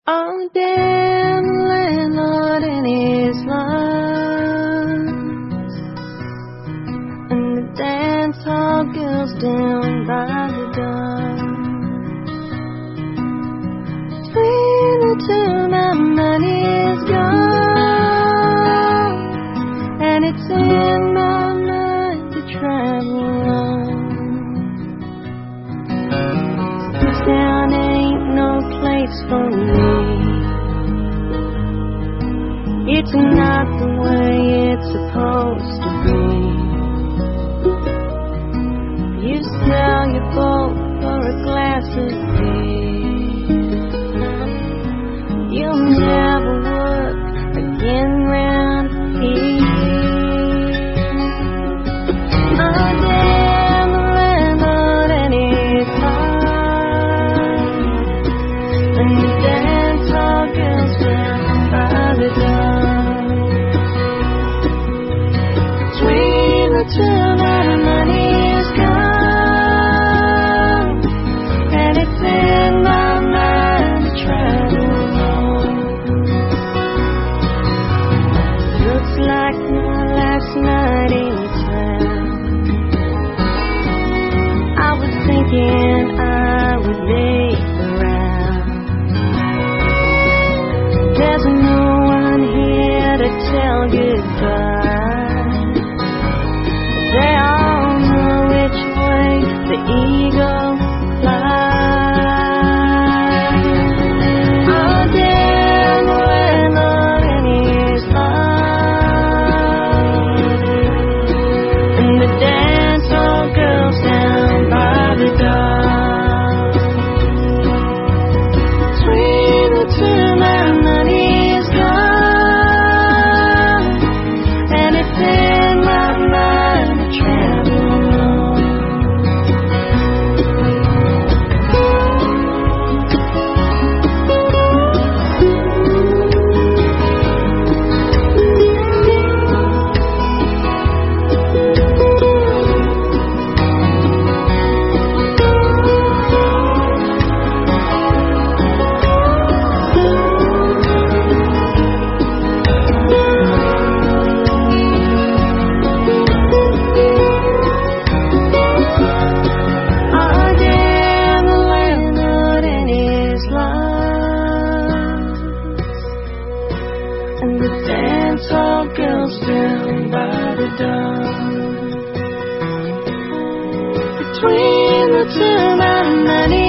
Oh, damn the landlord and his lines, and the dance hall girls down by the door. Between the two, my money's gone, and it's in my mind to travel on. This town ain't no place for me. It's not the way it's supposed to be. You sell your boat for a glass of beer. You'll never work again round here. Oh, damn the landlord and his heart, and the dance hall girls down by the door. Between the two, my money is gone, and it's in my mind to travel home. Looks like my last night in town. I was thinking I would leave around. There's no one here to tell goodbye. They all know which way the eagle flies. Oh, damn the landlord and his love, and the dance hall girls down by the door. Between the two, my money is gone, and it's in my mind to travel alone. Oh, damn the landlord and his love, and the dance hall girls down by the door. Between the two, my money